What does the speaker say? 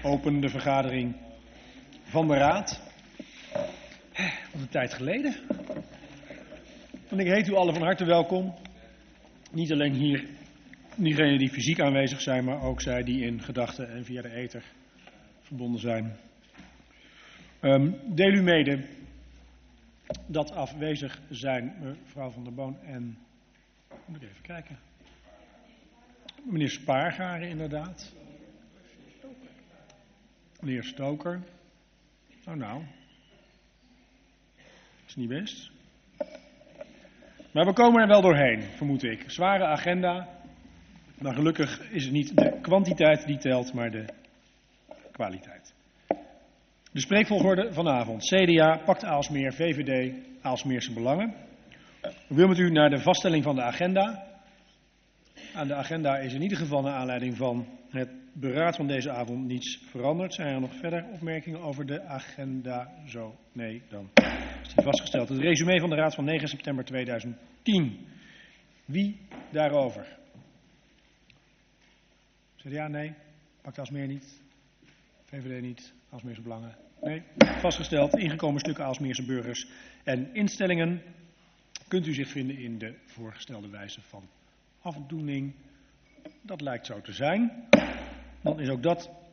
open de vergadering van de Raad. Wat een tijd geleden. En ik heet u allen van harte welkom. Niet alleen hier, diegenen die fysiek aanwezig zijn, maar ook zij die in gedachten en via de ether verbonden zijn. Deel u mede dat afwezig zijn mevrouw Van der Boon en, moet ik even kijken, meneer Spaargaren inderdaad. Meneer Stoker. Nou, is niet best. Maar we komen er wel doorheen, vermoed ik. Zware agenda, maar gelukkig is het niet de kwantiteit die telt, maar de kwaliteit. De spreekvolgorde vanavond. CDA, Pact Aalsmeer, VVD, Aalsmeerse Belangen. Ik wil met u naar de vaststelling van de agenda. Aan de agenda is in ieder geval naar aanleiding van het beraad van deze avond niets veranderd. Zijn er nog verder opmerkingen over de agenda? Zo, nee, dan is die vastgesteld. Het resume van de Raad van 9 september 2010. Wie daarover? CDA nee, Pact Aalsmeer niet, VVD niet, Aalsmeerse Belangen nee. Vastgesteld, ingekomen stukken Aalsmeerse burgers en instellingen kunt u zich vinden in de voorgestelde wijze van afdoening. Dat lijkt zo te zijn. Dan is ook dat